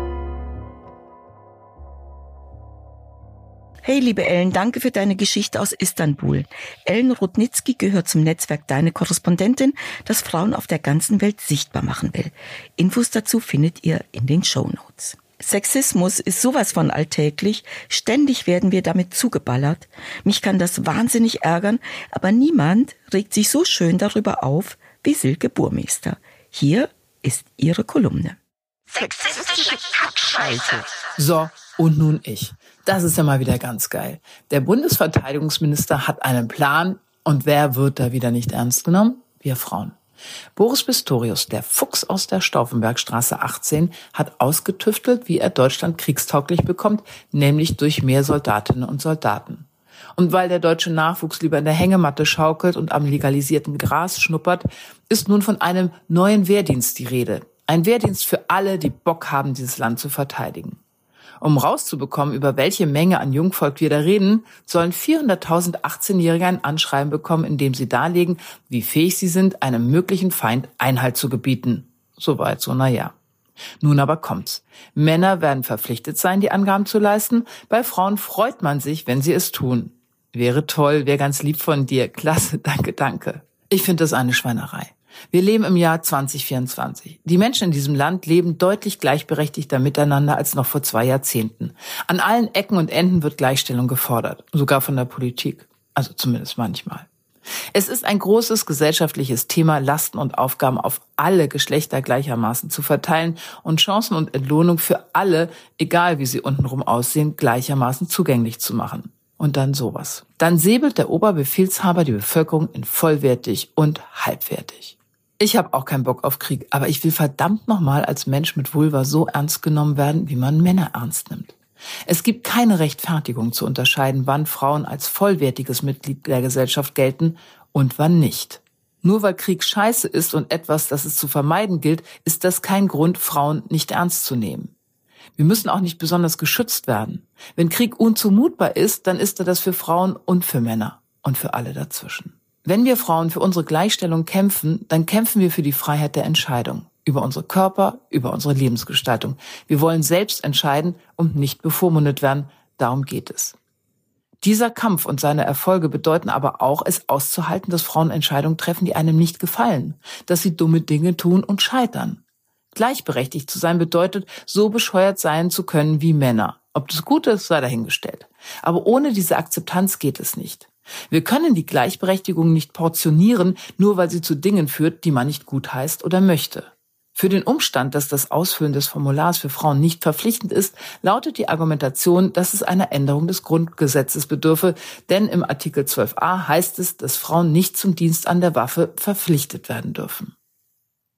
Hey, liebe Ellen, danke für deine Geschichte aus Istanbul. Ellen Rudnitzky gehört zum Netzwerk Deine Korrespondentin, das Frauen auf der ganzen Welt sichtbar machen will. Infos dazu findet ihr in den Shownotes. Sexismus ist sowas von alltäglich, ständig werden wir damit zugeballert. Mich kann das wahnsinnig ärgern, aber niemand regt sich so schön darüber auf wie Silke Burmeister. Hier ist ihre Kolumne. Sexistische Kackscheiße. So, und nun ich. Das ist ja mal wieder ganz geil. Der Bundesverteidigungsminister hat einen Plan und wer wird da wieder nicht ernst genommen? Wir Frauen. Boris Pistorius, der Fuchs aus der Stauffenbergstraße 18, hat ausgetüftelt, wie er Deutschland kriegstauglich bekommt, nämlich durch mehr Soldatinnen und Soldaten. Und weil der deutsche Nachwuchs lieber in der Hängematte schaukelt und am legalisierten Gras schnuppert, ist nun von einem neuen Wehrdienst die Rede. Ein Wehrdienst für alle, die Bock haben, dieses Land zu verteidigen. Um rauszubekommen, über welche Menge an Jungvolk wir da reden, sollen 400.000 18-Jährige ein Anschreiben bekommen, in dem sie darlegen, wie fähig sie sind, einem möglichen Feind Einhalt zu gebieten. Soweit so, naja. Nun aber kommt's. Männer werden verpflichtet sein, die Angaben zu leisten. Bei Frauen freut man sich, wenn sie es tun. Wäre toll, wäre ganz lieb von dir. Klasse, danke, danke. Ich finde das eine Schweinerei. Wir leben im Jahr 2024. Die Menschen in diesem Land leben deutlich gleichberechtigter miteinander als noch vor 2 Jahrzehnten. An allen Ecken und Enden wird Gleichstellung gefordert, sogar von der Politik, also zumindest manchmal. Es ist ein großes gesellschaftliches Thema, Lasten und Aufgaben auf alle Geschlechter gleichermaßen zu verteilen und Chancen und Entlohnung für alle, egal wie sie untenrum aussehen, gleichermaßen zugänglich zu machen. Und dann sowas. Dann säbelt der Oberbefehlshaber die Bevölkerung in vollwertig und halbwertig. Ich habe auch keinen Bock auf Krieg, aber ich will verdammt nochmal als Mensch mit Vulva so ernst genommen werden, wie man Männer ernst nimmt. Es gibt keine Rechtfertigung zu unterscheiden, wann Frauen als vollwertiges Mitglied der Gesellschaft gelten und wann nicht. Nur weil Krieg scheiße ist und etwas, das es zu vermeiden gilt, ist das kein Grund, Frauen nicht ernst zu nehmen. Wir müssen auch nicht besonders geschützt werden. Wenn Krieg unzumutbar ist, dann ist er das für Frauen und für Männer und für alle dazwischen. Wenn wir Frauen für unsere Gleichstellung kämpfen, dann kämpfen wir für die Freiheit der Entscheidung. Über unsere Körper, über unsere Lebensgestaltung. Wir wollen selbst entscheiden und nicht bevormundet werden. Darum geht es. Dieser Kampf und seine Erfolge bedeuten aber auch, es auszuhalten, dass Frauen Entscheidungen treffen, die einem nicht gefallen. Dass sie dumme Dinge tun und scheitern. Gleichberechtigt zu sein bedeutet, so bescheuert sein zu können wie Männer. Ob das gut ist, sei dahingestellt. Aber ohne diese Akzeptanz geht es nicht. Wir können die Gleichberechtigung nicht portionieren, nur weil sie zu Dingen führt, die man nicht gutheißt oder möchte. Für den Umstand, dass das Ausfüllen des Formulars für Frauen nicht verpflichtend ist, lautet die Argumentation, dass es einer Änderung des Grundgesetzes bedürfe, denn im Artikel 12a heißt es, dass Frauen nicht zum Dienst an der Waffe verpflichtet werden dürfen.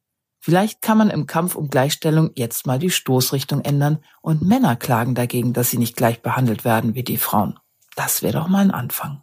Vielleicht kann man im Kampf um Gleichstellung jetzt mal die Stoßrichtung ändern und Männer klagen dagegen, dass sie nicht gleich behandelt werden wie die Frauen. Das wäre doch mal ein Anfang.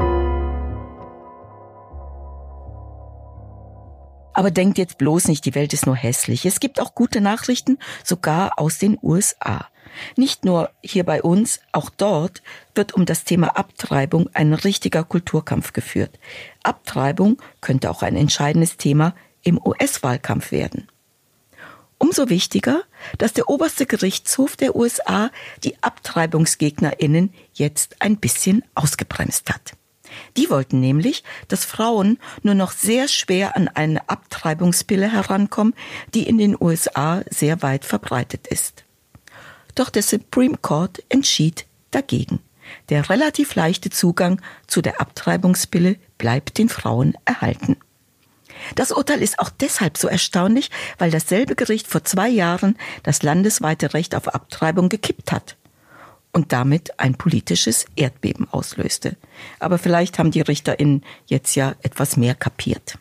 Aber denkt jetzt bloß nicht, die Welt ist nur hässlich. Es gibt auch gute Nachrichten, sogar aus den USA. Nicht nur hier bei uns, auch dort wird um das Thema Abtreibung ein richtiger Kulturkampf geführt. Abtreibung könnte auch ein entscheidendes Thema im US-Wahlkampf werden. Umso wichtiger, dass der oberste Gerichtshof der USA die AbtreibungsgegnerInnen jetzt ein bisschen ausgebremst hat. Die wollten nämlich, dass Frauen nur noch sehr schwer an eine Abtreibungspille herankommen, die in den USA sehr weit verbreitet ist. Doch der Supreme Court entschied dagegen. Der relativ leichte Zugang zu der Abtreibungspille bleibt den Frauen erhalten. Das Urteil ist auch deshalb so erstaunlich, weil dasselbe Gericht vor 2 Jahren das landesweite Recht auf Abtreibung gekippt hat und damit ein politisches Erdbeben auslöste. Aber vielleicht haben die RichterInnen jetzt ja etwas mehr kapiert.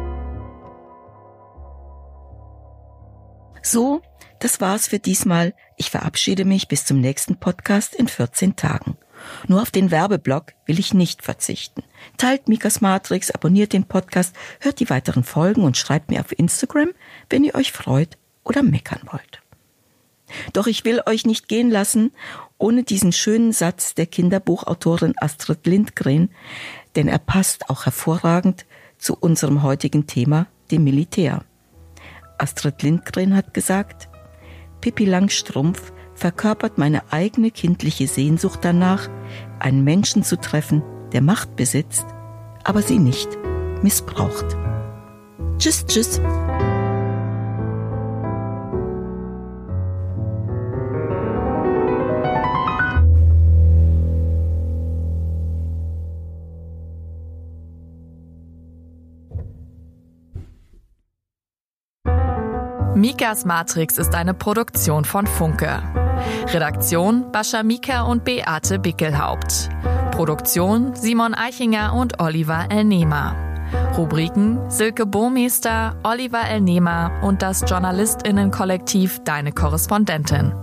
So, das war's für diesmal. Ich verabschiede mich bis zum nächsten Podcast in 14 Tagen. Nur auf den Werbeblock will ich nicht verzichten. Teilt Mikas Matrix, abonniert den Podcast, hört die weiteren Folgen und schreibt mir auf Instagram, wenn ihr euch freut oder meckern wollt. Doch ich will euch nicht gehen lassen ohne diesen schönen Satz der Kinderbuchautorin Astrid Lindgren, denn er passt auch hervorragend zu unserem heutigen Thema, dem Militär. Astrid Lindgren hat gesagt: Pippi Langstrumpf verkörpert meine eigene kindliche Sehnsucht danach, einen Menschen zu treffen, der Macht besitzt, aber sie nicht missbraucht. Tschüss, tschüss. Mikas Matrix ist eine Produktion von Funke. Redaktion Bascha Mika und Beate Bickelhaupt. Produktion Simon Eichinger und Oliver Elnehmer. Rubriken Silke Burmester, Oliver Elnehmer und das JournalistInnen-Kollektiv Deine Korrespondentin.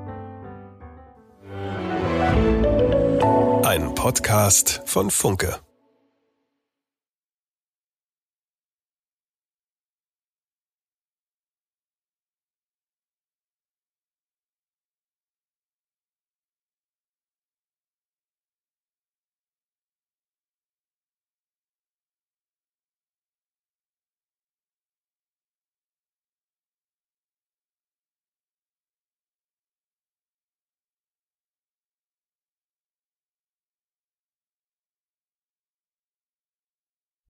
Ein Podcast von Funke.